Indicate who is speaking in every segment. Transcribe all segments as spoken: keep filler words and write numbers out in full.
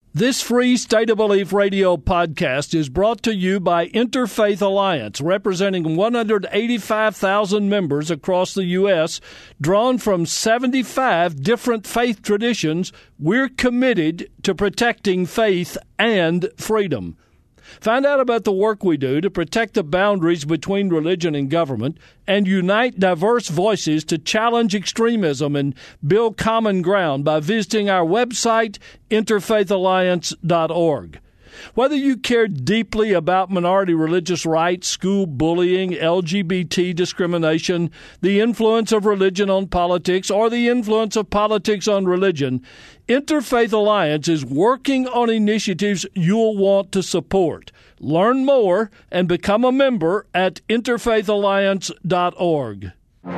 Speaker 1: This free State of Belief radio podcast is brought to you by Interfaith Alliance, representing one hundred eighty-five thousand members across the U S, drawn from seventy-five different faith traditions. We're committed to protecting faith and freedom. Find out about the work we do to protect the boundaries between religion and government and unite diverse voices to challenge extremism and build common ground by visiting our website, interfaith alliance dot org. Whether you care deeply about minority religious rights, school bullying, L G B T discrimination, the influence of religion on politics, or the influence of politics on religion, Interfaith Alliance is working on initiatives you'll want to support. Learn more and become a member at interfaith alliance dot org.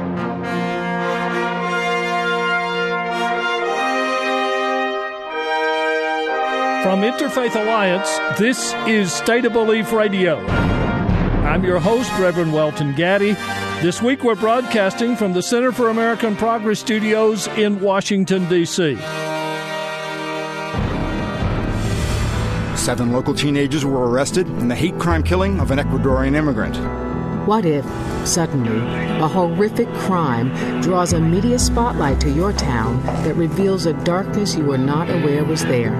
Speaker 1: From Interfaith Alliance, this is State of Belief Radio. I'm your host, Reverend Welton Gaddy. This week we're broadcasting from the Center for American Progress Studios in Washington, D C
Speaker 2: Seven local teenagers were arrested in the hate crime killing of an Ecuadorian immigrant.
Speaker 3: What if, suddenly, a horrific crime draws a media spotlight to your town that reveals a darkness you were not aware was there?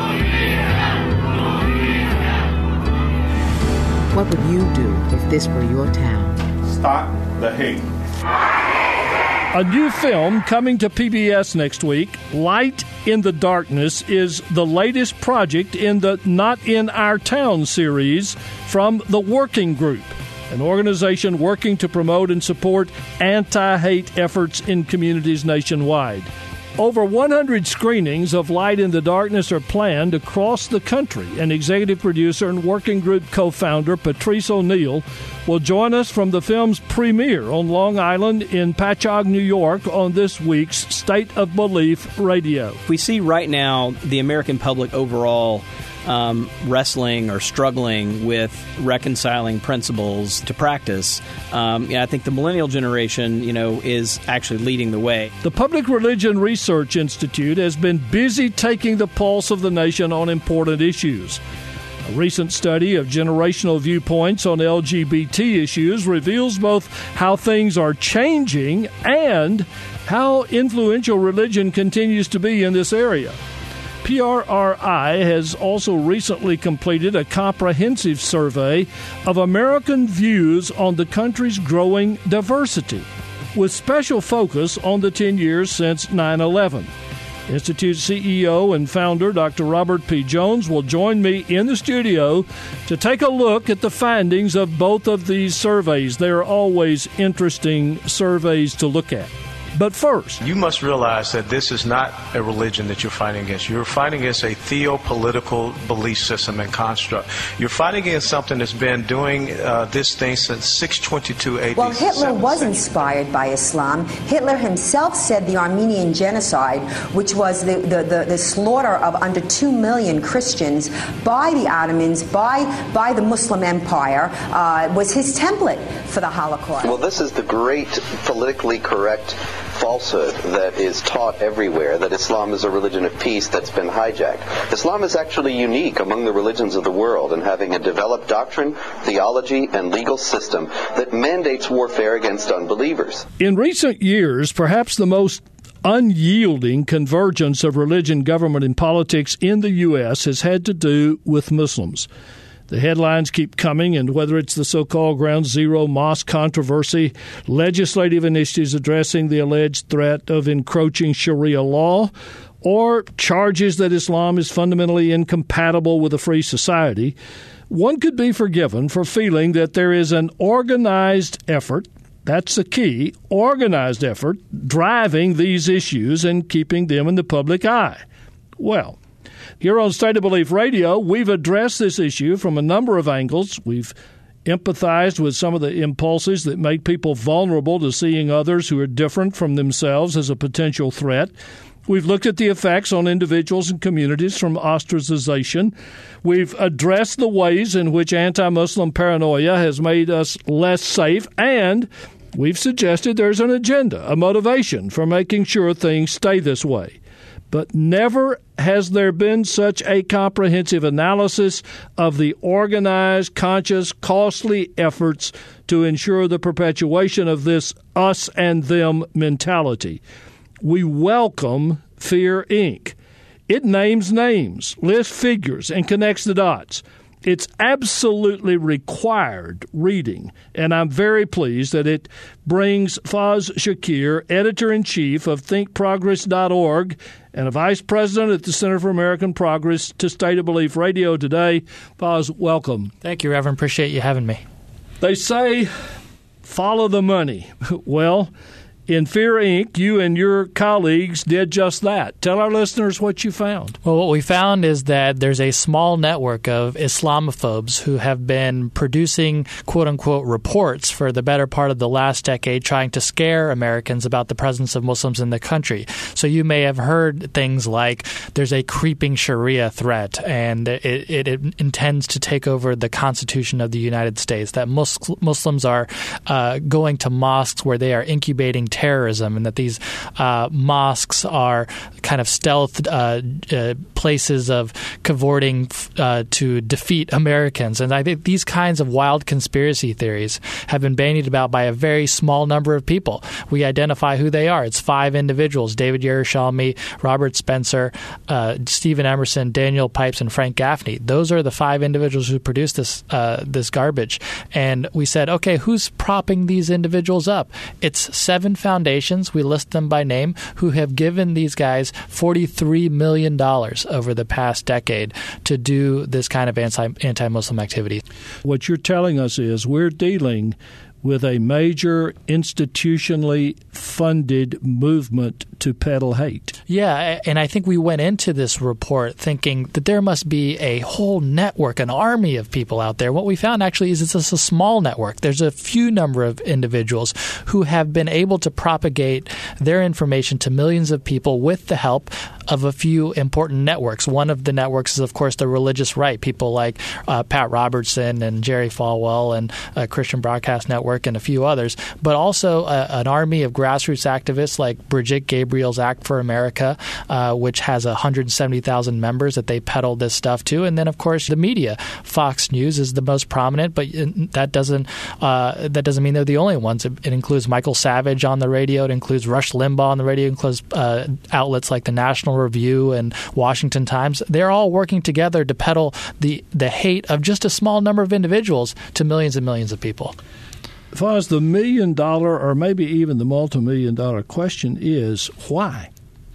Speaker 3: What would you do if this were your town?
Speaker 4: Stop the hate.
Speaker 1: A new film coming to P B S next week, Light in the Darkness, is the latest project in the Not in Our Town series from The Working Group, an organization working to promote and support anti-hate efforts in communities nationwide. Over one hundred screenings of Light in the Darkness are planned across the country, and executive producer and Working Group co-founder Patrice O'Neill will join us from the film's premiere on Long Island in Patchogue, New York, on this week's State of Belief Radio.
Speaker 5: We see right now the American public overall Um, wrestling or struggling with reconciling principles to practice. Um, yeah, I think the millennial generation, you know, is actually leading the way.
Speaker 1: The Public Religion Research Institute has been busy taking the pulse of the nation on important issues. A recent study of generational viewpoints on L G B T issues reveals both how things are changing and how influential religion continues to be in this area. P R R I has also recently completed a comprehensive survey of American views on the country's growing diversity, with special focus on the ten years since nine eleven. Institute C E O and founder Doctor Robert P. Jones will join me in the studio to take a look at the findings of both of these surveys. They are always interesting surveys to look at. But first,
Speaker 4: you must realize that this is not a religion that you're fighting against. You're fighting against a theopolitical belief system and construct. You're fighting against something that's been doing uh, this thing since six twenty-two A D.
Speaker 6: Well, Hitler was inspired by Islam. Hitler himself said the Armenian genocide, which was the, the, the, the slaughter of under two million Christians by the Ottomans, by, by the Muslim Empire, uh, was his template for the Holocaust.
Speaker 7: Well, this is the great politically correct falsehood that is taught everywhere, that Islam is a religion of peace that's been hijacked. Islam is actually unique among the religions of the world in having a developed doctrine, theology, and legal system that mandates warfare against unbelievers.
Speaker 1: In recent years, perhaps the most unyielding convergence of religion, government, and politics in the U S has had to do with Muslims. The headlines keep coming, and whether it's the so-called Ground Zero mosque controversy, legislative initiatives addressing the alleged threat of encroaching Sharia law, or charges that Islam is fundamentally incompatible with a free society, one could be forgiven for feeling that there is an organized effort, that's the key, organized effort, driving these issues and keeping them in the public eye. Well, here on State of Belief Radio, we've addressed this issue from a number of angles. We've empathized with some of the impulses that make people vulnerable to seeing others who are different from themselves as a potential threat. We've looked at the effects on individuals and communities from ostracization. We've addressed the ways in which anti-Muslim paranoia has made us less safe, and we've suggested there's an agenda, a motivation for making sure things stay this way. but never has there been such a comprehensive analysis of the organized, conscious, costly efforts to ensure the perpetuation of this us and them mentality. We welcome Fear Incorporated. It names names, lists figures, and connects the dots. It's absolutely required reading, and I'm very pleased that it brings Faz Shakir, editor-in-chief of think progress dot org and a vice president at the Center for American Progress, to State of Belief Radio today. Faz, welcome.
Speaker 8: Thank you, Reverend. Appreciate you having me.
Speaker 1: They say, follow the money. Well, in Fear Incorporated, you and your colleagues did just that. Tell our listeners what you found.
Speaker 8: Well, what we found is that there's a small network of Islamophobes who have been producing quote-unquote reports for the better part of the last decade, trying to scare Americans about the presence of Muslims in the country. So you may have heard things like there's a creeping Sharia threat, and it, it, it intends to take over the Constitution of the United States, that mus- Muslims are uh, going to mosques where they are incubating terrorism, and that these uh, mosques are kind of stealth uh, uh, places of cavorting uh, to defeat Americans. And I think these kinds of wild conspiracy theories have been bandied about by a very small number of people. We identify who they are. It's five individuals: David Yerushalmi, Robert Spencer, uh, Stephen Emerson, Daniel Pipes, and Frank Gaffney. Those are the five individuals who produced this uh, this garbage. And we said, okay, who's propping these individuals up? It's seven foundations, we list them by name, who have given these guys forty-three million dollars over the past decade to do this kind of anti, anti-Muslim activity.
Speaker 1: What you're telling us is we're dealing with a major institutionally funded movement to peddle hate.
Speaker 8: Yeah, and I think we went into this report thinking that there must be a whole network, an army of people out there. What we found actually is it's just a small network. There's a few number of individuals who have been able to propagate their information to millions of people with the help of a few important networks. One of the networks is, of course, the religious right, people like uh, Pat Robertson and Jerry Falwell and uh, Christian Broadcast Network and a few others, but also uh, an army of grassroots activists like Brigitte Gabriel's Act for America, uh, which has one hundred seventy thousand members that they peddle this stuff to. And then, of course, the media. Fox News is the most prominent, but that doesn't uh, that doesn't mean they're the only ones. It, it includes Michael Savage on the radio. It includes Rush Limbaugh on the radio. It includes uh, outlets like the National Review and Washington Times. They're all working together to peddle the, the hate of just a small number of individuals to millions and millions of people.
Speaker 1: As far as the million dollar or maybe even the multi-million dollar question is, why?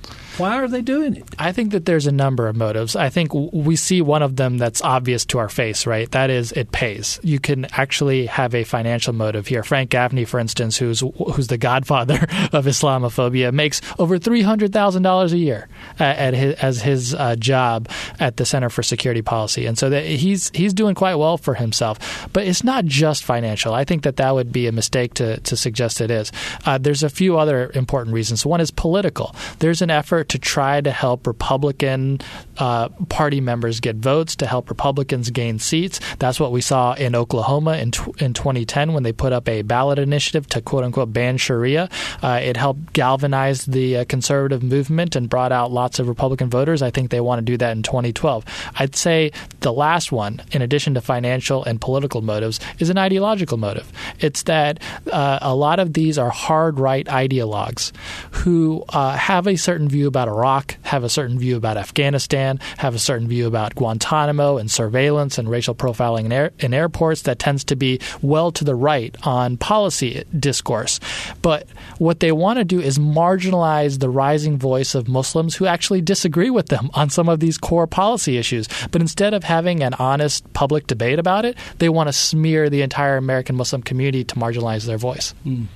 Speaker 1: Why are they doing it?
Speaker 8: I think that there's a number of motives. I think we see one of them that's obvious to our face, right? That is, it pays. You can actually have a financial motive here. Frank Gaffney, for instance, who's who's the godfather of Islamophobia, makes over three hundred thousand dollars a year at his, as his uh, job at the Center for Security Policy. And so that he's he's doing quite well for himself. But it's not just financial. I think that that would be a mistake to, to suggest it is. Uh, there's a few other important reasons. One is political. There's an effort to try to help Republican uh, Party members get votes, to help Republicans gain seats. That's what we saw in Oklahoma in tw- in twenty ten when they put up a ballot initiative to quote-unquote ban Sharia. Uh, it helped galvanize the uh, conservative movement and brought out lots of Republican voters. I think they want to do that in twenty twelve. I'd say the last one, in addition to financial and political motives, is an ideological motive. It's that uh, a lot of these are hard right ideologues who uh, have a certain view about Iraq, have a certain view about Afghanistan, have a certain view about Guantanamo and surveillance and racial profiling in, air, in airports that tends to be well to the right on policy discourse. But what they want to do is marginalize the rising voice of Muslims who actually disagree with them on some of these core policy issues. But instead of having an honest public debate about it, they want to smear the entire American Muslim community to marginalize their voice.
Speaker 1: Mm.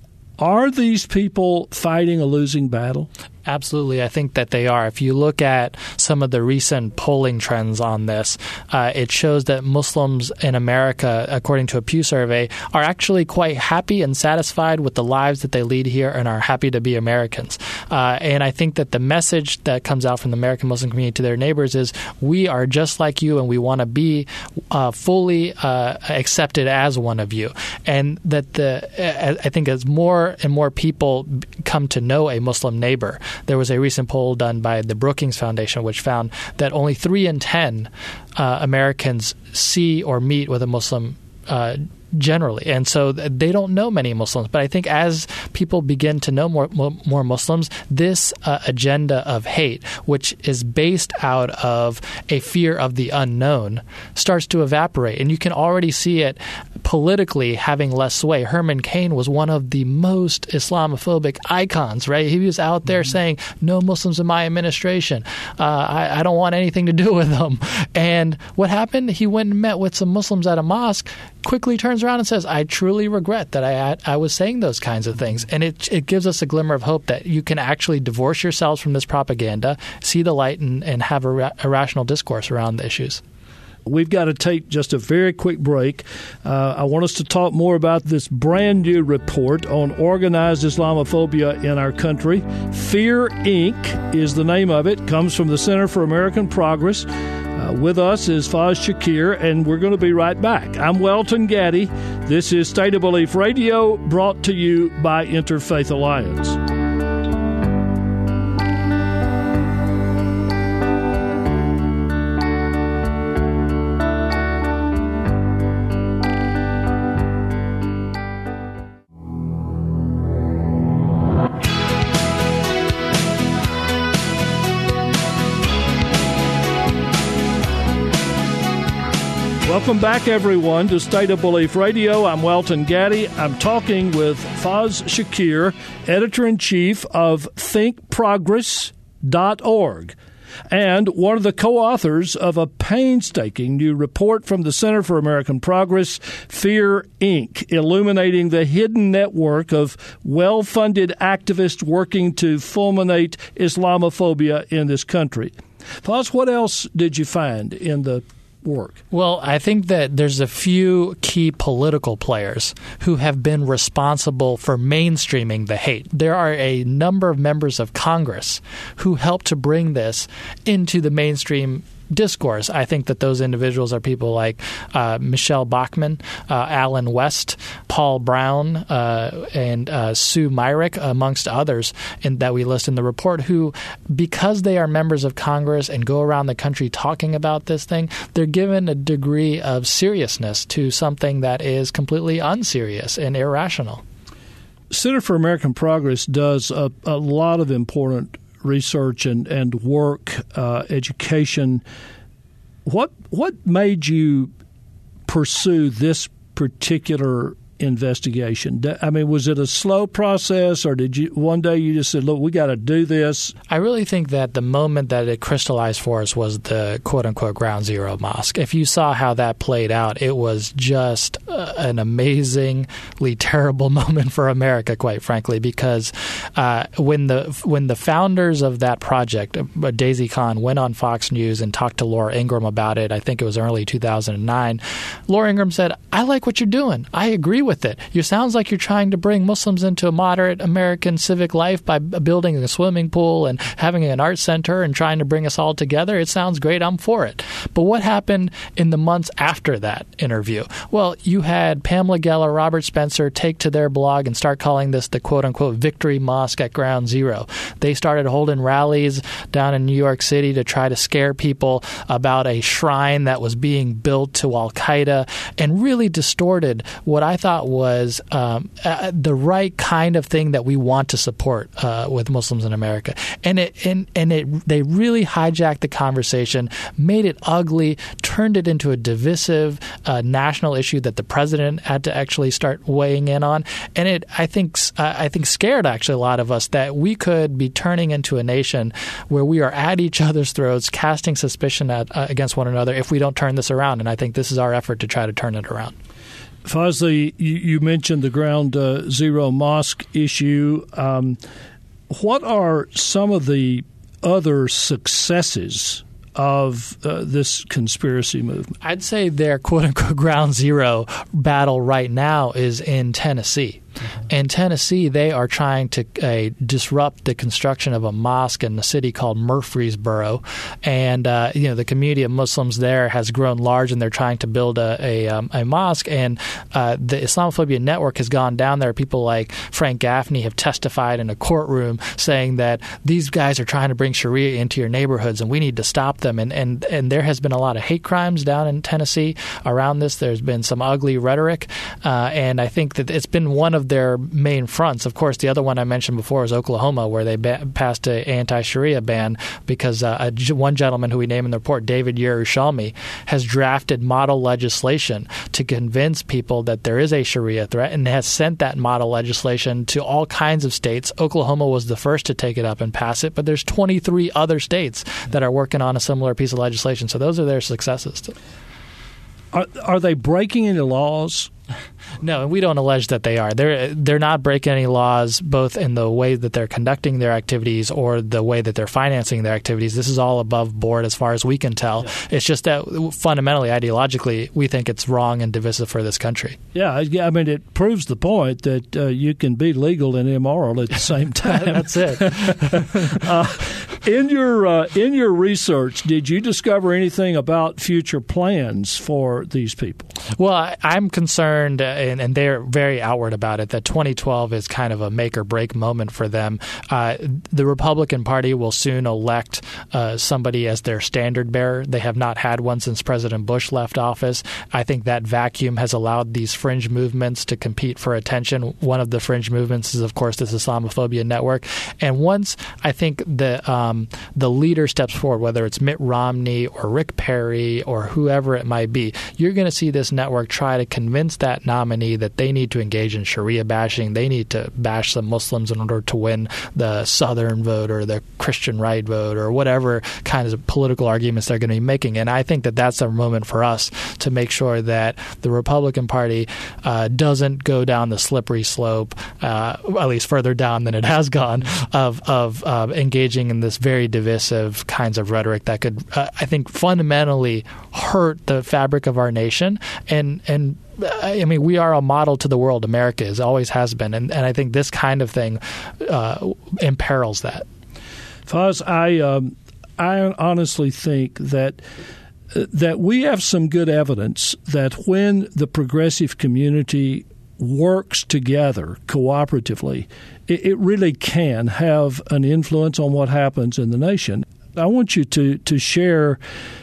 Speaker 1: Are these people fighting a losing battle?
Speaker 8: Absolutely. I think that they are. If you look at some of the recent polling trends on this, uh, it shows that Muslims in America, according to a Pew survey, are actually quite happy and satisfied with the lives that they lead here and are happy to be Americans. Uh, and I think that the message that comes out from the American Muslim community to their neighbors is, we are just like you and we want to be uh, fully uh, accepted as one of you. And that the I think as more and more people come to know a Muslim neighbor, there was a recent poll done by the Brookings Foundation which found that only three in ten uh, Americans see or meet with a Muslim uh generally. And so they don't know many Muslims. But I think as people begin to know more more Muslims, this uh, agenda of hate, which is based out of a fear of the unknown, starts to evaporate. And you can already see it politically having less sway. Herman Cain was one of the most Islamophobic icons, right? He was out there mm-hmm. saying, no Muslims in my administration. Uh, I, I don't want anything to do with them. And what happened? He went and met with some Muslims at a mosque, quickly turns around and says, I truly regret that I I was saying those kinds of things. And it it gives us a glimmer of hope that you can actually divorce yourselves from this propaganda, see the light, and, and have a, ra- a rational discourse around the issues.
Speaker 1: We've got to take just a very quick break. Uh, I want us to talk more about this brand new report on organized Islamophobia in our country. Fear Incorporated is the name of it. Comes from the Center for American Progress. Uh, with us is Faz Shakir, and we're going to be right back. I'm Welton Gaddy. This is State of Belief Radio, brought to you by Interfaith Alliance. Welcome back, everyone, to State of Belief Radio. I'm Welton Gaddy. I'm talking with Faz Shakir, editor-in-chief of think progress dot org, and one of the co-authors of a painstaking new report from the Center for American Progress, Fear Incorporated, illuminating the hidden network of well-funded activists working to fulminate Islamophobia in this country. Faz, what else did you find in the work?
Speaker 8: Well, I think that there's a few key political players who have been responsible for mainstreaming the hate. There are a number of members of Congress who helped to bring this into the mainstream discourse. I think that those individuals are people like uh, Michelle Bachmann, uh, Alan West, Paul Brown, uh, and uh, Sue Myrick, amongst others in, that we list in the report, who, because they are members of Congress and go around the country talking about this thing, they're given a degree of seriousness to something that is completely unserious and irrational.
Speaker 1: Center for American Progress does a, a lot of important research and, and work, uh, education. What what made you pursue this particular investigation? I mean, was it a slow process, or did you one day you just said, look, we got to do this?
Speaker 8: I really think that the moment that it crystallized for us was the quote-unquote Ground Zero Mosque. If you saw how that played out, it was just uh, an amazingly terrible moment for America, quite frankly, because uh, when the when the founders of that project, uh, Daisy Khan, went on Fox News and talked to Laura Ingraham about it, I think it was early two thousand nine, Laura Ingraham said, I like what you're doing. I agree with it. It sounds like you're trying to bring Muslims into a moderate American civic life by building a swimming pool and having an art center and trying to bring us all together. It sounds great. I'm for it. But what happened in the months after that interview? Well, you had Pamela Geller, Robert Spencer take to their blog and start calling this the quote-unquote Victory Mosque at Ground Zero. They started holding rallies down in New York City to try to scare people about a shrine that was being built to Al-Qaeda, and really distorted what I thought was um, uh, the right kind of thing that we want to support uh, with Muslims in America. And it and, and it they really hijacked the conversation, made it ugly, turned it into a divisive uh, national issue that the president had to actually start weighing in on. And it, I think, uh, I think scared actually a lot of us that we could be turning into a nation where we are at each other's throats, casting suspicion at, uh, against one another if we don't turn this around. And I think this is our effort to try to turn it around.
Speaker 1: Fazli, you, you mentioned the Ground uh, Zero Mosque issue. Um, what are some of the other successes of uh, this conspiracy movement?
Speaker 8: I'd say their quote-unquote ground zero battle right now is in Tennessee. In Tennessee, they are trying to uh, disrupt the construction of a mosque in a city called Murfreesboro, and uh, you know the community of Muslims there has grown large, and they're trying to build a a, um, a mosque. And uh, the Islamophobia Network has gone down there. People like Frank Gaffney have testified in a courtroom saying that these guys are trying to bring Sharia into your neighborhoods, and we need to stop them. And and and there has been a lot of hate crimes down in Tennessee around this. There's been some ugly rhetoric, uh, and I think that it's been one of their main fronts. Of course, the other one I mentioned before is Oklahoma, where they ba- passed an anti-Sharia ban because uh, a, one gentleman who we name in the report, David Yerushalmi, has drafted model legislation to convince people that there is a Sharia threat, and has sent that model legislation to all kinds of states. Oklahoma was the first to take it up and pass it, but there's twenty-three other states that are working on a similar piece of legislation. So those are their successes.
Speaker 1: Are, are they breaking any laws?
Speaker 8: No, and we don't allege that they are. They're they're not breaking any laws, both in the way that they're conducting their activities or the way that they're financing their activities. This is all above board as far as we can tell. Yeah. It's just that fundamentally, ideologically, we think it's wrong and divisive for this country.
Speaker 1: Yeah, I mean, it proves the point that uh, you can be legal and immoral at the same time.
Speaker 8: That's it.
Speaker 1: uh, in your uh, in your research, did you discover anything about future plans for these people?
Speaker 8: Well, I, I'm concerned, uh, and, and they're very outward about it, that twenty twelve is kind of a make-or-break moment for them. Uh, the Republican Party will soon elect uh, somebody as their standard-bearer. They have not had one since President Bush left office. I think that vacuum has allowed these fringe movements to compete for attention. One of the fringe movements is, of course, this Islamophobia Network. And once I think the um, the leader steps forward, whether it's Mitt Romney or Rick Perry or whoever it might be, you're going to see this network try to convince that nominee that they need to engage in Sharia bashing. They need to bash some Muslims in order to win the Southern vote or the Christian right vote or whatever kinds of political arguments they're going to be making. And I think that that's a moment for us to make sure that the Republican Party uh, doesn't go down the slippery slope, uh, at least further down than it has gone, of, of uh, engaging in this very divisive kinds of rhetoric that could, uh, I think, fundamentally hurt the fabric of our nation. And, and I mean, we are a model to the world. America is, always has been. And, and I think this kind of thing uh, imperils that.
Speaker 1: Faz, I, um, I honestly think that uh, that we have some good evidence that when the progressive community works together cooperatively, it, it really can have an influence on what happens in the nation. I want you to, to share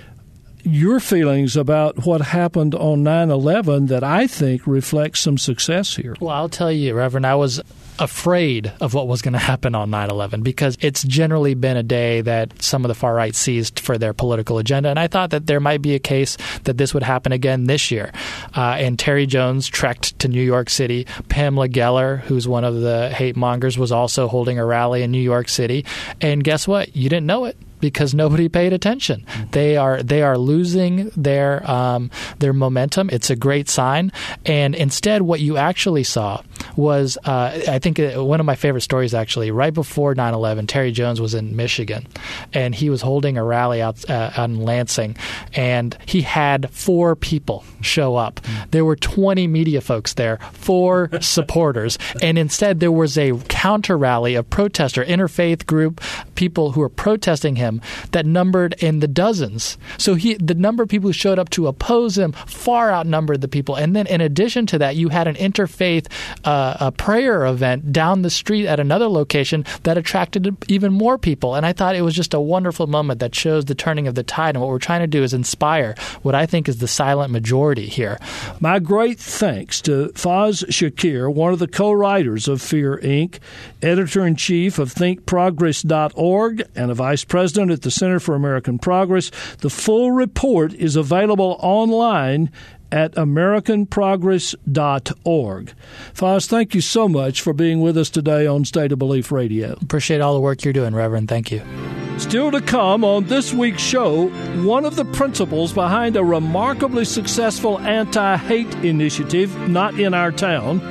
Speaker 1: your feelings about what happened on nine eleven that I think reflects some success here.
Speaker 8: Well, I'll tell you, Reverend, I was afraid of what was going to happen on nine eleven because it's generally been a day that some of the far right seized for their political agenda. And I thought that there might be a case that this would happen again this year. Uh, and Terry Jones trekked to New York City. Pamela Geller, who's one of the hate mongers, was also holding a rally in New York City. And guess what? You didn't know it, because nobody paid attention. They are they are losing their um, their momentum. It's a great sign. And instead, what you actually saw was, uh, I think one of my favorite stories, actually, right before nine eleven, Terry Jones was in Michigan, and he was holding a rally out, uh, out in Lansing, and he had four people show up. There were twenty media folks there, four supporters, and instead there was a counter rally of protester, interfaith group, people who were protesting him, that numbered in the dozens. So he, the number of people who showed up to oppose him far outnumbered the people. And then in addition to that, you had an interfaith uh, a prayer event down the street at another location that attracted even more people. And I thought it was just a wonderful moment that shows the turning of the tide. And what we're trying to do is inspire what I think is the silent majority here.
Speaker 1: My great thanks to Faz Shakir, one of the co-writers of Fear, Incorporated, editor-in-chief of think progress dot org, and a vice president at the Center for American Progress. The full report is available online at american progress dot org. Faz, thank you so much for being with us today on State of Belief Radio.
Speaker 8: Appreciate all the work you're doing, Reverend. Thank you.
Speaker 1: Still to come on this week's show, one of the principles behind a remarkably successful anti-hate initiative, Not in Our Town.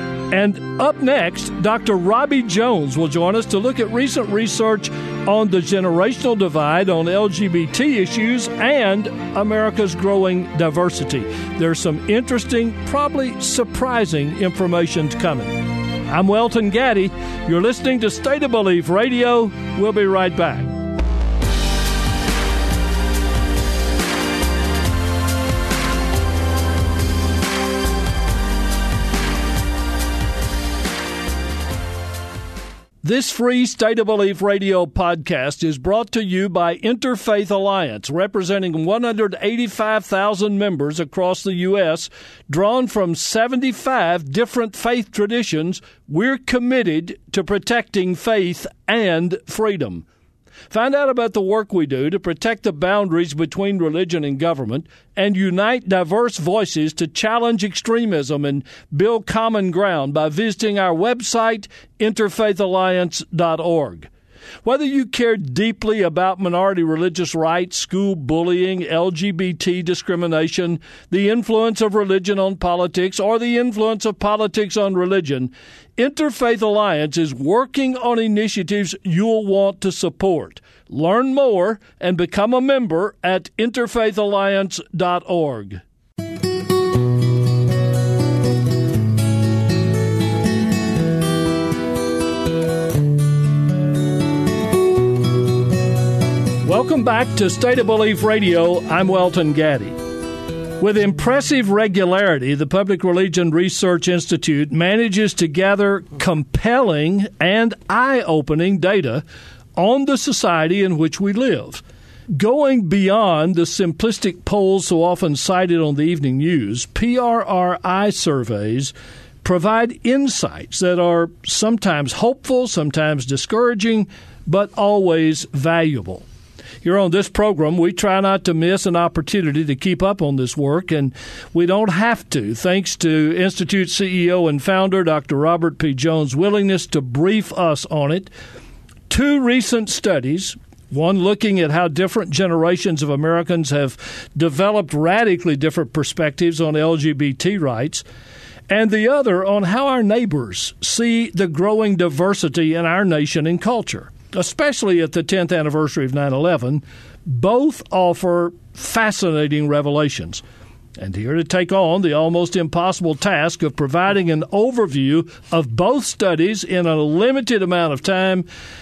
Speaker 1: And up next, Doctor Robbie Jones will join us to look at recent research on the generational divide on L G B T issues and America's growing diversity. There's some interesting, probably surprising information coming. I'm Welton Gaddy. You're listening to State of Belief Radio. We'll be right back. This free State of Belief Radio podcast is brought to you by Interfaith Alliance, representing one hundred eighty-five thousand members across the U S, drawn from seventy-five different faith traditions. We're committed to protecting faith and freedom. Find out about the work we do to protect the boundaries between religion and government and unite diverse voices to challenge extremism and build common ground by visiting our website, interfaith alliance dot org. Whether you care deeply about minority religious rights, school bullying, L G B T discrimination, the influence of religion on politics, or the influence of politics on religion, Interfaith Alliance is working on initiatives you'll want to support. Learn more and become a member at interfaith alliance dot org. Welcome back to State of Belief Radio. I'm Welton Gaddy. With impressive regularity, the Public Religion Research Institute manages to gather compelling and eye-opening data on the society in which we live. Going beyond the simplistic polls so often cited on the evening news, P R R I surveys provide insights that are sometimes hopeful, sometimes discouraging, but always valuable. Here on this program, we try not to miss an opportunity to keep up on this work, and we don't have to, thanks to Institute C E O and founder Doctor Robert P. Jones' willingness to brief us on it. Two recent studies, one looking at how different generations of Americans have developed radically different perspectives on L G B T rights, and the other on how our neighbors see the growing diversity in our nation and culture. Especially at the tenth anniversary of nine eleven, both offer fascinating revelations. And here to take on the almost impossible task of providing an overview of both studies in a limited amount of time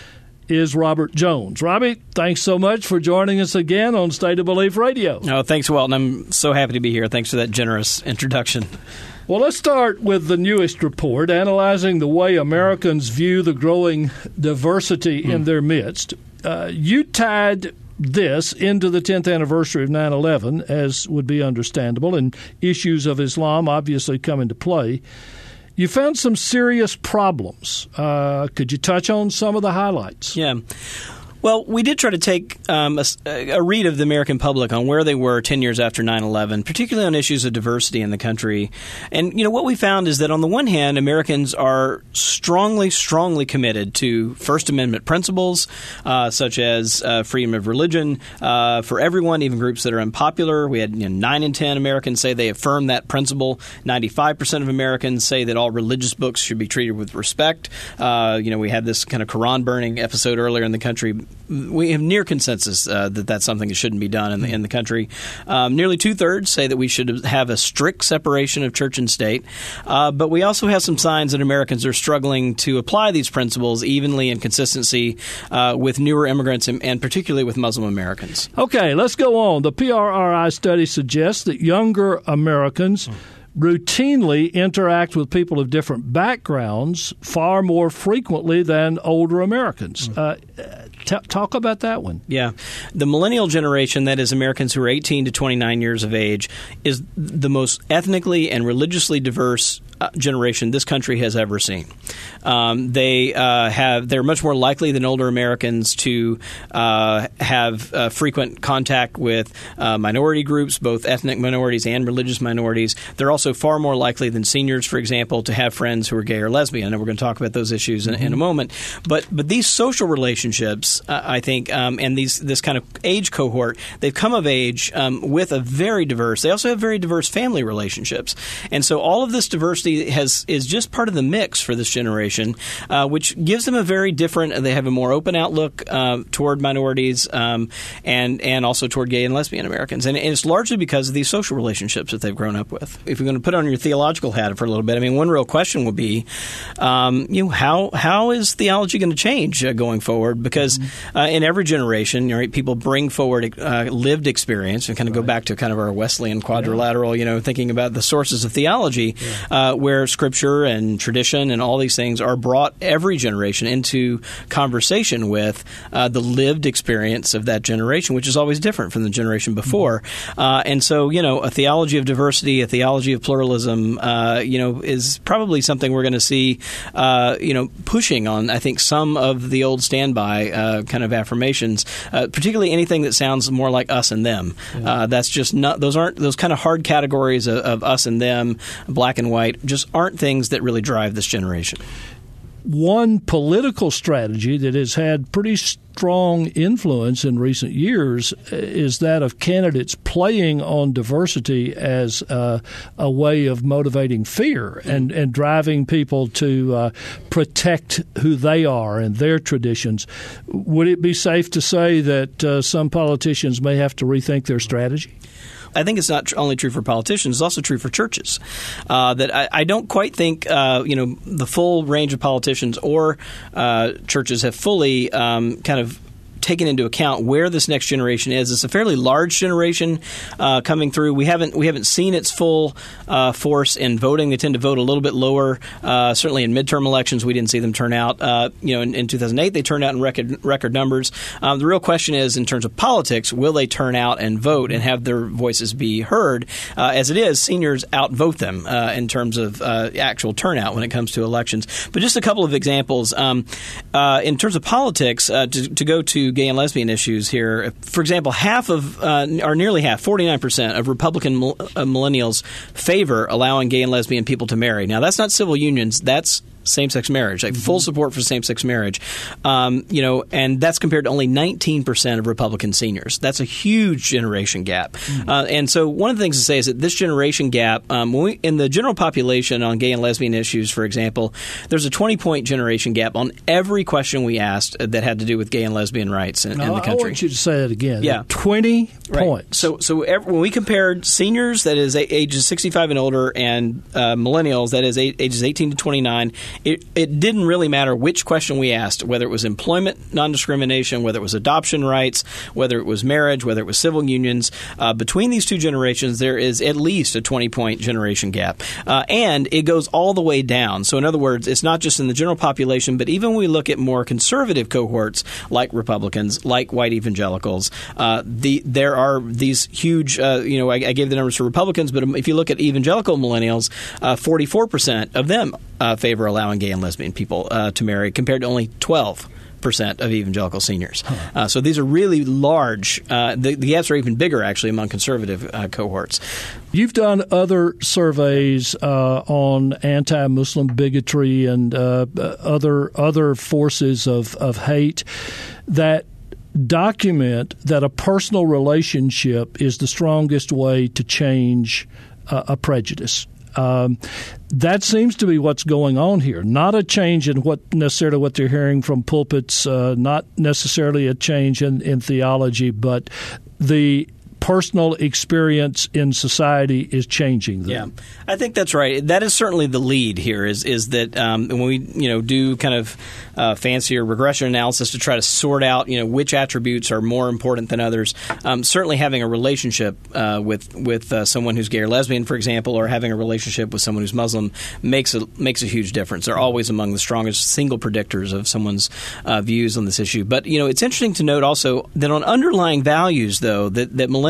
Speaker 1: is Robert Jones. Robbie, thanks so much for joining us again on State of Belief Radio.
Speaker 5: Oh, thanks, Welton. I'm so happy to be here. Thanks for that generous introduction.
Speaker 1: Well, let's start with the newest report, analyzing the way Americans view the growing diversity mm. in their midst. Uh, you tied this into the tenth anniversary of nine eleven, as would be understandable, and issues of Islam obviously come into play. You found some serious problems. Uh, could you touch on some of the highlights?
Speaker 5: Yeah. Well, we did try to take um, a, a read of the American public on where they were ten years after nine eleven, particularly on issues of diversity in the country. And, you know, what we found is that on the one hand, Americans are strongly, strongly committed to First Amendment principles, uh, such as uh, freedom of religion uh, for everyone, even groups that are unpopular. We had you know, nine in ten Americans say they affirm that principle. ninety-five percent of Americans say that all religious books should be treated with respect. Uh, you know, we had this kind of Quran burning episode earlier in the country. We have near consensus uh, that that's something that shouldn't be done in the, in the country. Um, nearly two-thirds say that we should have a strict separation of church and state. Uh, but we also have some signs that Americans are struggling to apply these principles evenly and consistency uh, with newer immigrants and, and particularly with Muslim Americans.
Speaker 1: Okay, let's go on. The P R R I study suggests that younger Americans mm. routinely interact with people of different backgrounds far more frequently than older Americans. Mm. Uh, t- talk about that one.
Speaker 5: Yeah. The millennial generation, that is Americans who are eighteen to twenty-nine years of age, is the most ethnically and religiously diverse uh, generation this country has ever seen. Um, they uh, have they're much more likely than older Americans to uh, have uh, frequent contact with uh, minority groups, both ethnic minorities and religious minorities. They're also far more likely than seniors, for example, to have friends who are gay or lesbian. And we're going to talk about those issues in, mm-hmm. in a moment. But but these social relationships students, uh, I think, um, and these this kind of age cohort, they've come of age um, with a very diverse. They also have very diverse family relationships, and so all of this diversity has is just part of the mix for this generation, uh, which gives them a very different. They have a more open outlook uh, toward minorities um, and and also toward gay and lesbian Americans, and, and it's largely because of these social relationships that they've grown up with. If you're going to put on your theological hat for a little bit, I mean, one real question would be, um, you know, how how is theology going to change uh, going forward? Because mm-hmm. uh, in every generation, you know, people bring forward uh, lived experience, and kind of right. go back to kind of our Wesleyan quadrilateral, yeah. you know, thinking about the sources of theology, yeah. uh, where Scripture and tradition and all these things are brought every generation into conversation with uh, the lived experience of that generation, which is always different from the generation before. Mm-hmm. Uh, and so, you know, a theology of diversity, a theology of pluralism, uh, you know, is probably something we're going to see, uh, you know, pushing on, I think, some of the old standby uh, kind of affirmations, uh, particularly anything that sounds more like us and them. Yeah. Uh, that's just not; those aren't those kind of hard categories of, of us and them, black and white. Just aren't things that really drive this generation.
Speaker 1: One political strategy that has had pretty strong influence in recent years is that of candidates playing on diversity as uh, a way of motivating fear and, and driving people to uh, protect who they are and their traditions. Would it be safe to say that uh, some politicians may have to rethink their strategy?
Speaker 5: I think it's not tr- only true for politicians; it's also true for churches. Uh, that I, I don't quite think uh, you know the full range of politicians or uh, churches have fully um, kind of taken into account where this next generation is. It's a fairly large generation uh, coming through. We haven't we haven't seen its full uh, force in voting. They tend to vote a little bit lower. Uh, certainly in midterm elections, we didn't see them turn out. Uh, you know, in, in two thousand eight, they turned out in record record numbers. Um, the real question is, in terms of politics, will they turn out and vote and have their voices be heard? Uh, as it is, seniors outvote them uh, in terms of uh, actual turnout when it comes to elections. But just a couple of examples. Um, uh, in terms of politics, uh, to, to go to gay and lesbian issues here. For example, half of, uh, or nearly half, forty-nine percent of Republican mil- uh, millennials favor allowing gay and lesbian people to marry. Now, that's not civil unions. That's same-sex marriage, like mm-hmm. full support for same-sex marriage. Um, you know, and that's compared to only nineteen percent of Republican seniors. That's a huge generation gap. Mm-hmm. Uh, and so one of the things to say is that this generation gap, um, when we, in the general population on gay and lesbian issues, for example, there's a twenty-point generation gap on every question we asked that had to do with gay and lesbian rights in,
Speaker 1: no,
Speaker 5: in the country.
Speaker 1: I want you to say that again.
Speaker 5: Yeah.
Speaker 1: twenty
Speaker 5: right.
Speaker 1: points.
Speaker 5: So so every, when we compared seniors, that is ages sixty-five and older, and uh, millennials, that is ages eighteen to twenty-nine, It, it didn't really matter which question we asked, whether it was employment non-discrimination, whether it was adoption rights, whether it was marriage, whether it was civil unions. Uh, between these two generations, there is at least a twenty-point generation gap. Uh, and it goes all the way down. So in other words, it's not just in the general population, but even when we look at more conservative cohorts like Republicans, like white evangelicals, uh, the, there are these huge, uh, you know, I, I gave the numbers for Republicans, but if you look at evangelical millennials, uh, forty-four percent of them uh, favor allowing gay and lesbian people uh, to marry, compared to only twelve percent of evangelical seniors. Huh. Uh, so these are really large. Uh, the, the gaps are even bigger, actually, among conservative uh, cohorts.
Speaker 1: You've done other surveys uh, on anti-Muslim bigotry and uh, other other forces of, of hate that document that a personal relationship is the strongest way to change uh, a prejudice. Um, that seems to be what's going on here. Not a change in what necessarily what they're hearing from pulpits, uh, not necessarily a change in, in theology, but the personal experience in society is changing them.
Speaker 5: Yeah, I think that's right. That is certainly the lead here. Is is that um, when we you know do kind of uh, fancier regression analysis to try to sort out you know which attributes are more important than others. Um, certainly, having a relationship uh, with with uh, someone who's gay or lesbian, for example, or having a relationship with someone who's Muslim makes a makes a huge difference. They're always among the strongest single predictors of someone's uh, views on this issue. But you know, it's interesting to note also that on underlying values, though, that that millennials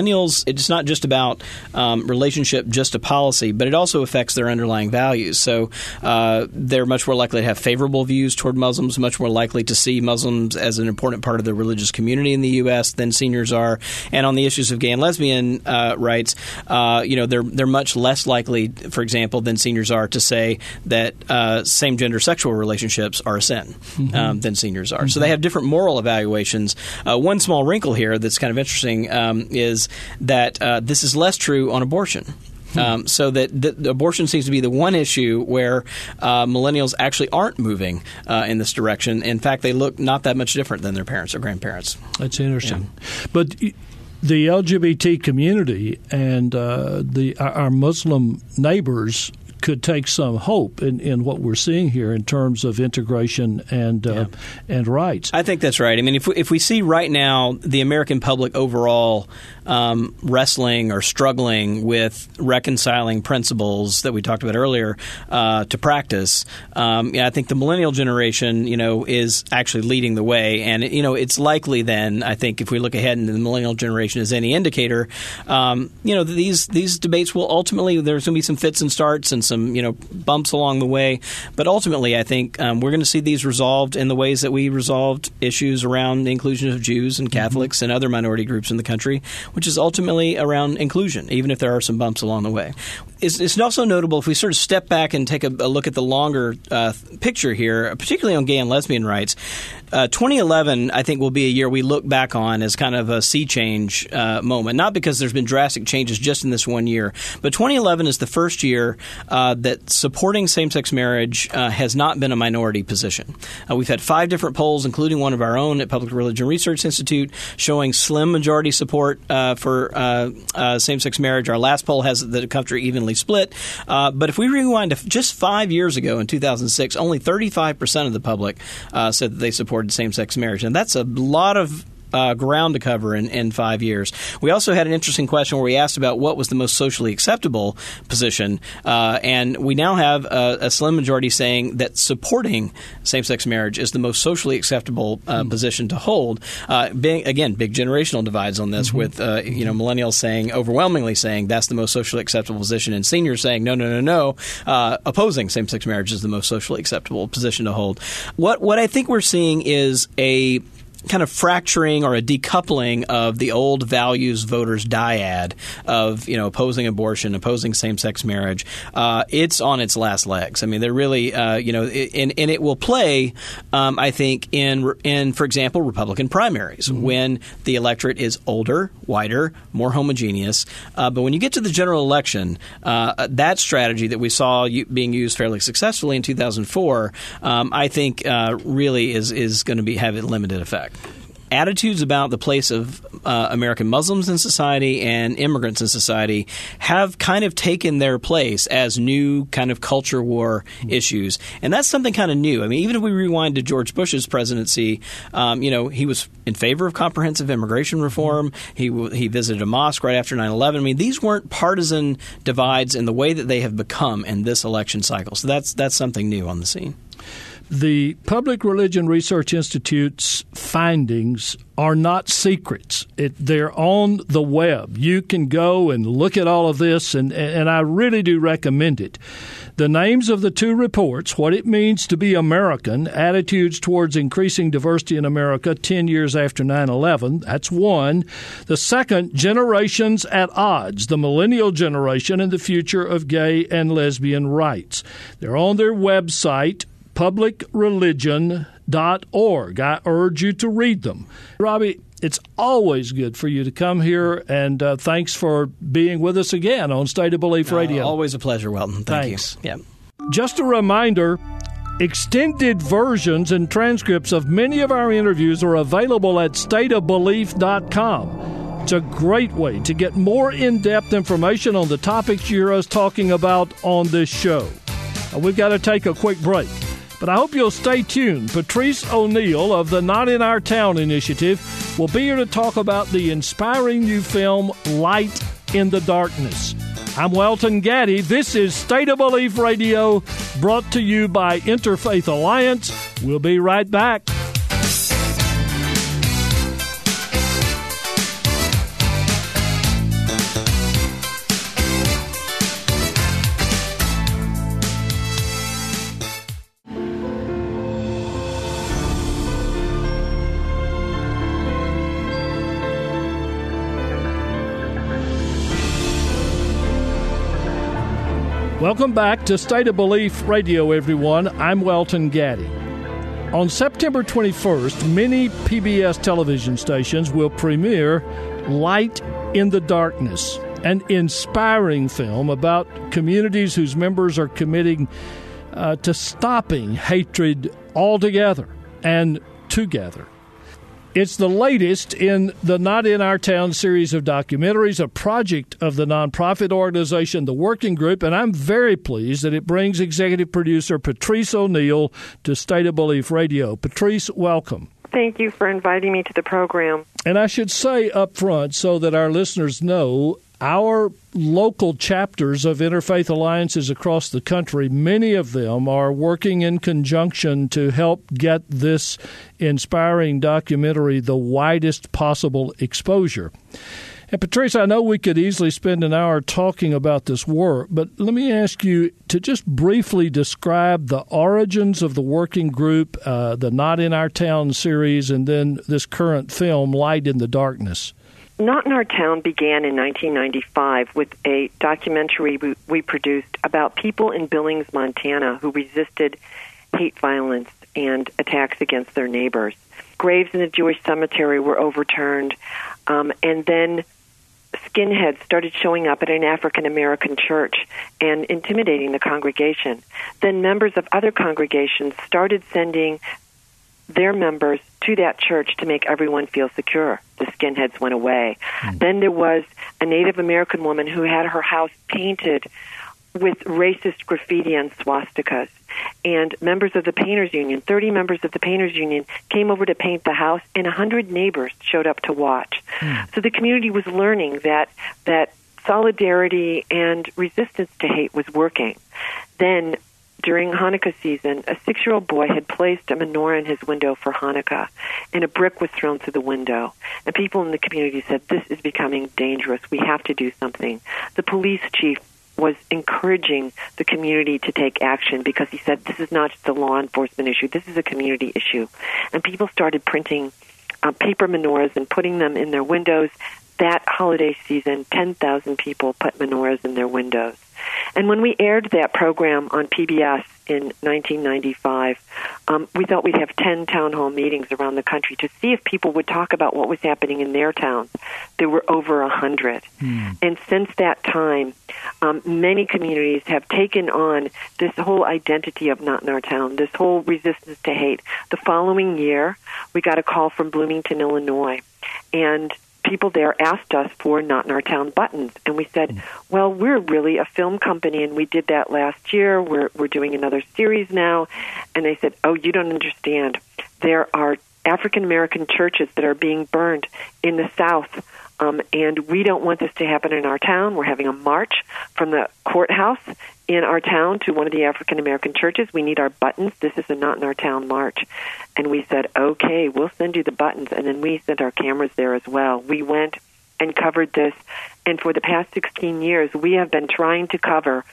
Speaker 5: millennials, it's not just about um, relationship just to policy, but it also affects their underlying values. So uh, they're much more likely to have favorable views toward Muslims, much more likely to see Muslims as an important part of the religious community in the U S than seniors are. And on the issues of gay and lesbian uh, rights, uh, you know, they're they're much less likely, for example, than seniors are to say that uh, same-gender sexual relationships are a sin mm-hmm. um, than seniors are. Mm-hmm. So they have different moral evaluations. Uh, one small wrinkle here that's kind of interesting um, is that uh, this is less true on abortion. Um, so that the, abortion seems to be the one issue where uh, millennials actually aren't moving uh, in this direction. In fact, they look not that much different than their parents or grandparents.
Speaker 1: That's interesting. Yeah. But the L G B T community and uh, the our Muslim neighbors could take some hope in, in what we're seeing here in terms of integration and uh, yeah. and rights.
Speaker 5: I think that's right. I mean, if we, if we see right now the American public overall um, wrestling or struggling with reconciling principles that we talked about earlier uh, to practice, um, yeah, I think the millennial generation, you know, is actually leading the way. And, you know, it's likely then, I think, if we look ahead into the millennial generation as any indicator, um, you know, these these debates will ultimately, there's going to be some fits and starts and some Some, you know, bumps along the way. But ultimately, I think um, we're going to see these resolved in the ways that we resolved issues around the inclusion of Jews and Catholics mm-hmm. and other minority groups in the country, which is ultimately around inclusion, even if there are some bumps along the way. It's, it's also notable if we sort of step back and take a, a look at the longer uh, picture here, particularly on gay and lesbian rights. Uh, twenty eleven, I think, will be a year we look back on as kind of a sea change uh, moment, not because there's been drastic changes just in this one year, but twenty eleven is the first year uh, that supporting same-sex marriage uh, has not been a minority position. Uh, we've had five different polls, including one of our own at Public Religion Research Institute, showing slim majority support uh, for uh, uh, same-sex marriage. Our last poll has the country evenly split. Uh, but if we rewind to just five years ago in two thousand six, only thirty-five percent of the public uh, said that they supported same-sex marriage. And that's a lot of Uh, ground to cover in, in five years. We also had an interesting question where we asked about what was the most socially acceptable position, uh, and we now have a, a slim majority saying that supporting same-sex marriage is the most socially acceptable uh, mm-hmm. position to hold. Uh, being, again, big generational divides on this, mm-hmm. with uh, you know millennials saying overwhelmingly saying that's the most socially acceptable position, and seniors saying no, no, no, no, uh, opposing same-sex marriage is the most socially acceptable position to hold. What what I think we're seeing is a kind of fracturing or a decoupling of the old values voters dyad of, you know, opposing abortion, opposing same-sex marriage. Uh, it's on its last legs. I mean, they're really, uh, you know, it, and, and it will play, um, I think, in, in, for example, Republican primaries mm-hmm. when the electorate is older, whiter, more homogeneous. Uh, but when you get to the general election, uh, that strategy that we saw being used fairly successfully in two thousand four, um, I think uh, really is, is going to be have a limited effect. Attitudes about the place of uh, American Muslims in society and immigrants in society have kind of taken their place as new kind of culture war issues. And that's something kind of new. I mean, even if we rewind to George Bush's presidency, um, you know, he was in favor of comprehensive immigration reform. He he visited a mosque right after nine eleven. I mean, these weren't partisan divides in the way that they have become in this election cycle. So that's that's something new on the scene.
Speaker 1: The Public Religion Research Institute's findings are not secrets. It, they're on the web. You can go and look at all of this, and, and I really do recommend it. The names of the two reports, What It Means to Be American, Attitudes Towards Increasing Diversity in America ten years after nine eleven, that's one. The second, Generations at Odds, the Millennial Generation and the Future of Gay and Lesbian Rights. They're on their website, public religion dot org. I urge you to read them. Robbie, it's always good for you to come here, and uh, thanks for being with us again on State of Belief Radio.
Speaker 5: Uh, always a pleasure, Welton. Thank
Speaker 1: thanks.
Speaker 5: you. Yeah.
Speaker 1: Just a reminder, extended versions and transcripts of many of our interviews are available at state of belief dot com. It's a great way to get more in-depth information on the topics you hear us talking about on this show. Uh, we've got to take a quick break. But I hope you'll stay tuned. Patrice O'Neill of the Not in Our Town Initiative will be here to talk about the inspiring new film, Light in the Darkness. I'm Welton Gaddy. This is State of Belief Radio, brought to you by Interfaith Alliance. We'll be right back. Welcome back to State of Belief Radio, everyone. I'm Welton Gaddy. On September twenty-first, many P B S television stations will premiere Light in the Darkness, an inspiring film about communities whose members are committing uh, to stopping hatred altogether and together. It's the latest in the Not in Our Town series of documentaries, a project of the nonprofit organization The Working Group, and I'm very pleased that it brings executive producer Patrice O'Neill to State of Belief Radio. Patrice, welcome.
Speaker 9: Thank you for inviting me to the program.
Speaker 1: And I should say up front, so that our listeners know, our local chapters of Interfaith Alliances across the country, many of them are working in conjunction to help get this inspiring documentary the widest possible exposure. And Patrice, I know we could easily spend an hour talking about this work, but let me ask you to just briefly describe the origins of the working group, uh, the Not in Our Town series, and then this current film, Light in the Darkness.
Speaker 9: Not in Our Town began in nineteen ninety-five with a documentary we, we produced about people in Billings, Montana, who resisted hate violence and attacks against their neighbors. Graves in the Jewish cemetery were overturned, um, and then skinheads started showing up at an African-American church and intimidating the congregation. Then members of other congregations started sending their members to that church to make everyone feel secure. The skinheads went away. Mm. Then there was a Native American woman who had her house painted with racist graffiti and swastikas. And members of the Painters Union, thirty members of the Painters Union, came over to paint the house, and one hundred neighbors showed up to watch. Mm. So the community was learning that that solidarity and resistance to hate was working. Then during Hanukkah season, a six-year-old boy had placed a menorah in his window for Hanukkah, and a brick was thrown through the window. And people in the community said, this is becoming dangerous. We have to do something. The police chief was encouraging the community to take action because he said, this is not just a law enforcement issue. This is a community issue. And people started printing uh, paper menorahs and putting them in their windows. That holiday season, ten thousand people put menorahs in their windows. And when we aired that program on P B S in nineteen ninety-five, um, we thought we'd have ten town hall meetings around the country to see if people would talk about what was happening in their towns. There were over a hundred. Mm. And since that time, um, many communities have taken on this whole identity of Not in Our Town, this whole resistance to hate. The following year, we got a call from Bloomington, Illinois, and people there asked us for Not in Our Town buttons, and we said, well, we're really a film company, and we did that last year. We're we're doing another series now. And they said, oh, you don't understand. There are African-American churches that are being burned in the South, um, and we don't want this to happen in our town. We're having a march from the courthouse in our town to one of the African-American churches. We need our buttons. This is a Not in Our Town march. And we said, okay, we'll send you the buttons. And then we sent our cameras there as well. We went and covered this. And for the past sixteen years, we have been trying to cover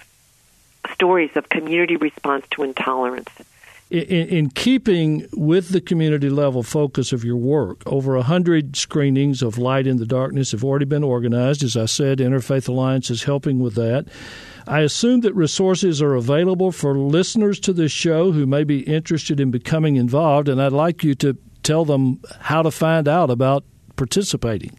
Speaker 9: stories of community response to intolerance.
Speaker 1: In, in keeping with the community-level focus of your work, over one hundred screenings of Light in the Darkness have already been organized. As I said, Interfaith Alliance is helping with that. I assume that resources are available for listeners to this show who may be interested in becoming involved, and I'd like you to tell them how to find out about participating.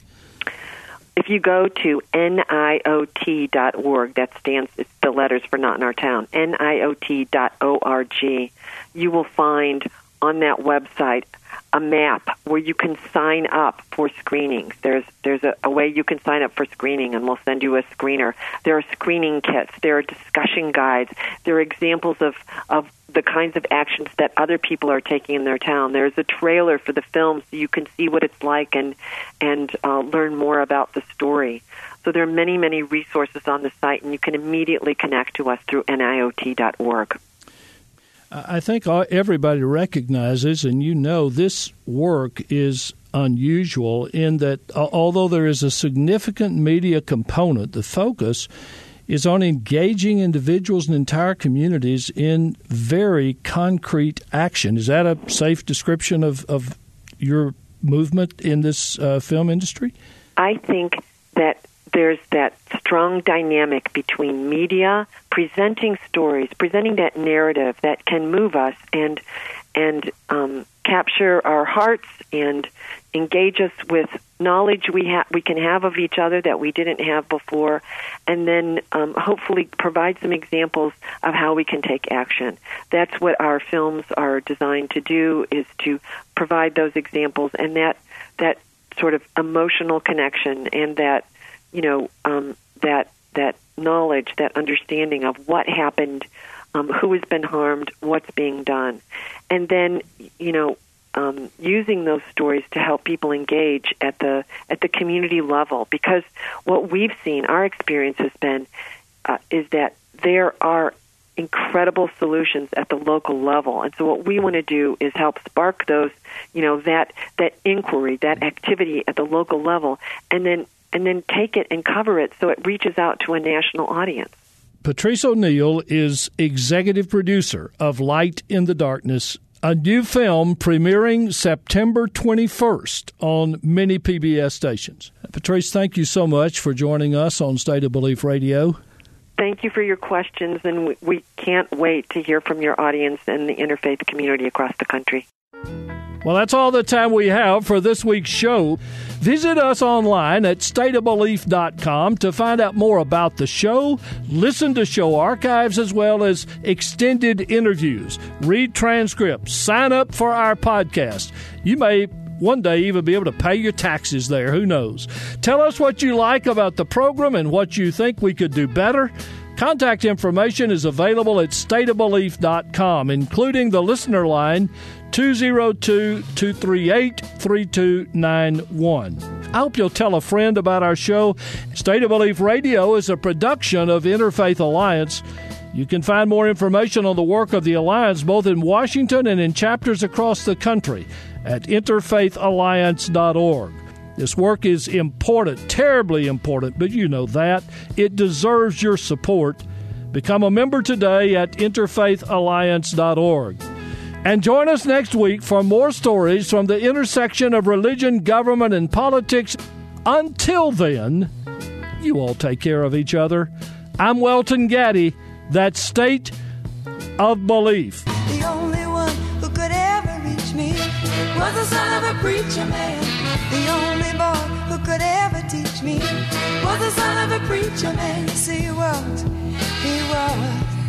Speaker 9: If you go to N I O T dot org, that stands, it's the letters for Not in Our Town, N I O T dot org, you will find on that website a map where you can sign up for screenings. There's there's a, a way you can sign up for screening, and we'll send you a screener. There are screening kits. There are discussion guides. There are examples of, of the kinds of actions that other people are taking in their town. There's a trailer for the film so you can see what it's like and, and uh, learn more about the story. So there are many, many resources on the site, and you can immediately connect to us through N I O T dot org.
Speaker 1: I think everybody recognizes, and you know, this work is unusual in that although there is a significant media component, the focus is on engaging individuals and entire communities in very concrete action. Is that a safe description of, of your movement in this uh, film industry?
Speaker 9: I think that there's that strong dynamic between media, presenting stories, presenting that narrative that can move us and and um, capture our hearts and engage us with knowledge we ha- we can have of each other that we didn't have before, and then um, hopefully provide some examples of how we can take action. That's what our films are designed to do, is to provide those examples and that that sort of emotional connection and that, you know, um, that that knowledge, that understanding of what happened, um, who has been harmed, what's being done. And then, you know, um, using those stories to help people engage at the at the community level. Because what we've seen, our experience has been, uh, is that there are incredible solutions at the local level. And so what we want to do is help spark those, you know, that that inquiry, that activity at the local level, and then and then take it and cover it so it reaches out to a national audience.
Speaker 1: Patrice O'Neal is executive producer of Light in the Darkness, a new film premiering September twenty-first on many P B S stations. Patrice, thank you so much for joining us on State of Belief Radio.
Speaker 9: Thank you for your questions, and we, we can't wait to hear from your audience and the interfaith community across the country.
Speaker 1: Well, that's all the time we have for this week's show. Visit us online at state of belief dot com to find out more about the show, listen to show archives, as well as extended interviews, read transcripts, sign up for our podcast. You may one day even be able to pay your taxes there. Who knows? Tell us what you like about the program and what you think we could do better. Contact information is available at state of belief dot com, including the listener line two oh two, two three eight, three two nine one. I hope you'll tell a friend about our show. State of Belief Radio is a production of Interfaith Alliance. You can find more information on the work of the Alliance both in Washington and in chapters across the country at interfaith alliance dot org. This work is important, terribly important, but you know that. It deserves your support. Become a member today at interfaith alliance dot org. And join us next week for more stories from the intersection of religion, government, and politics. Until then, you all take care of each other. I'm Welton Gaddy. That's State of Belief.
Speaker 10: The only one who could ever reach me was the son of a preacher man. The only boy who could ever teach me was the son of a preacher man. Yes, he was, he was.